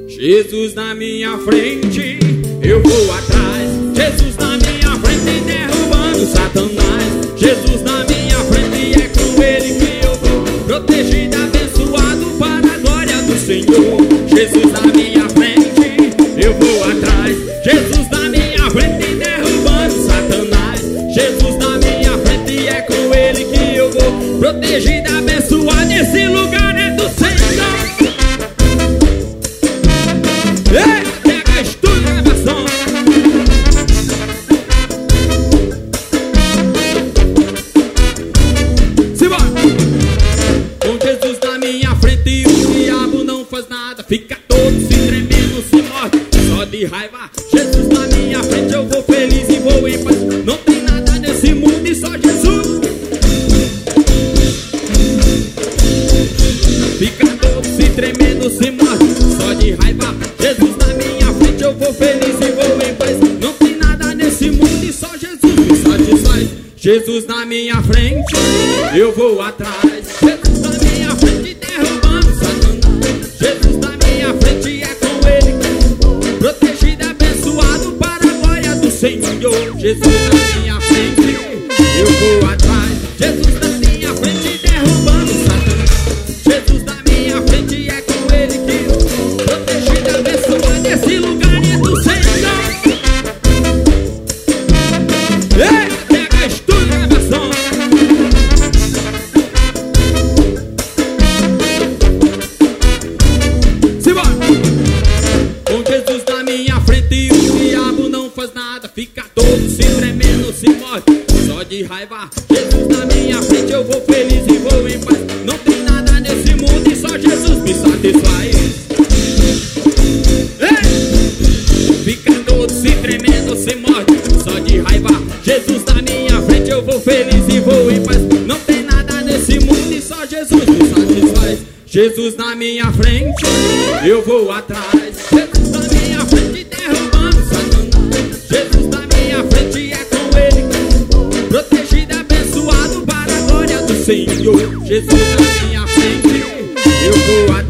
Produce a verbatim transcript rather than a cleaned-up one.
Jesus na minha frente, eu vou atrás. Jesus na minha frente, derrubando Satanás. Jesus na minha frente, é com ele que eu vou, protegido, abençoado para a glória do Senhor. Jesus na minha frente, eu vou atrás. Jesus na minha frente, derrubando Satanás. Jesus na minha frente, é com ele que eu vou, protegido, abençoado. Esse lugar é do Senhor. Ei, pega estúdio, gravação. Simbora. Com Jesus na minha frente, o diabo não faz nada. Fica todo se tremendo, se morre só de raiva. Jesus na minha frente, eu vou feliz e vou em paz. Não tem nada nesse mundo e só Jesus. Fica todo se tremendo, se morre só de raiva. Jesus na minha frente, eu vou feliz e vou em paz. Não tem nada nesse mundo e só Jesus me satisfaz. Jesus na minha frente, eu vou atrás. Jesus na minha frente, derrubando Satanás. Jesus na minha frente, é com ele, protegido, abençoado para a glória do Senhor. Jesus na minha frente, eu vou atrás. Jesus na minha frente, derrubando Satanás. Jesus na minha frente, é com ele que eu, protegido, abençoado. Esse lugar é do Senhor. Ei, pega estúdio, gravação. Simbora. Com Jesus na minha frente, o diabo não faz nada. Fica todo se tremendo, se morre só de raiva. Jesus na minha frente, eu vou feliz e vou em paz. Não tem nada nesse mundo e só Jesus me satisfaz. Ei! Fica todo se tremendo, se morre só de raiva. Jesus na minha frente, eu vou feliz e vou em paz. Não tem nada nesse mundo e só Jesus me satisfaz. Jesus na minha frente, eu vou atrás. Jesus na minha frente, derrubando Satanás. Jesus na minha frente, é com ele, protegido, abençoado para a glória do Senhor. Jesus na minha frente, eu vou atrás.